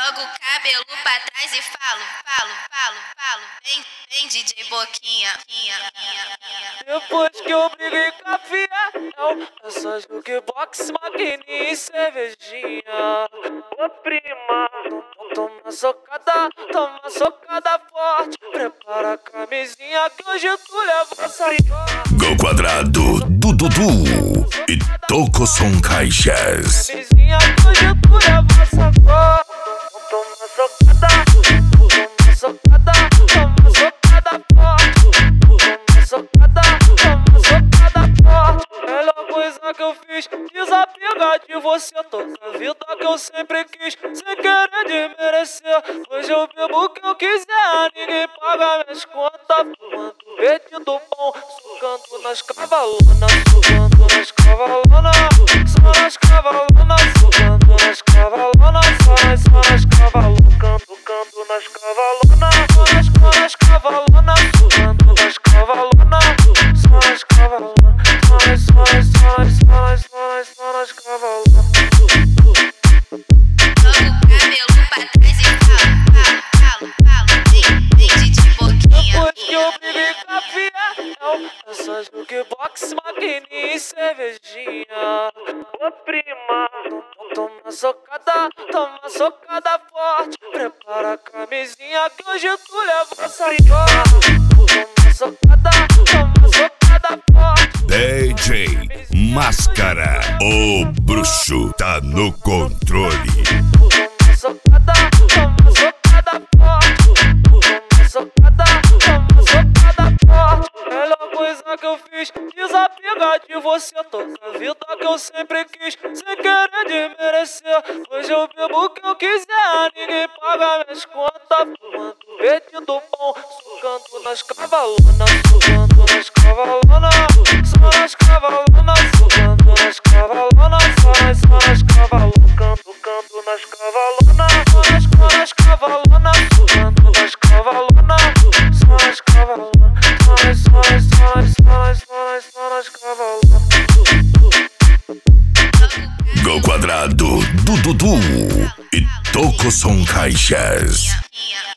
Jogo o cabelo pra trás e falo. Vem DJ Boquinha. Depois que eu briguei com a fiel, é só jukebox, maquininha e cervejinha. Ô prima, toma socada forte. Prepara a camisinha que hoje tu leva essa Gol Quadrado do Dudu e Tocoson Caixas. camisinha que hoje tu leva essa cor. Toma socada forte. Melhor coisa que eu fiz, desapegar de você. Toca a vida que eu sempre quis, sem querer desmerecer. Hoje eu bebo o que eu quiser, ninguém paga minhas contas. Fumando pedido bom, socando nas cavalonas. Socando nas cavalonas, só nas cavalonas. Socando nas cavalonas, só nas cavalonas. Tocando nas cavalonas, só nas cavalonas. Socando nas cavalonas, só nas cavalonas. Só nas cavalonas. Jogo o cabelo pra trás e falo. Vem DJ Boquinha. Depois que eu briguei com a fiel, é só jukebox, maquininha e cervejinha. Ô prima, toma socada forte. Prepara a camisinha que hoje tu leva essa cor. Toma socada forte. DJ Máscara, o bruxo tá no controle. Toma socada forte. Toma socada forte. Melhor coisa que eu fiz, desapegar de você. Toca a vida que eu sempre quis, sem querer desmerecer. Hoje eu bebo o que eu quiser, ninguém paga minhas contas. Fumando pedido bom, socando nas cavalonas. Socando nas cavalonas, só nas cavalonas. Socando nas cavalonas, só nas cavalonas. Tocando nas cavalonas, só nas cavalonas. Socando nas cavalonas, só nas cavalonas. Só nas cavalonas. Gol Quadrado do Dudu e Tocoson Caixas. Boquinha.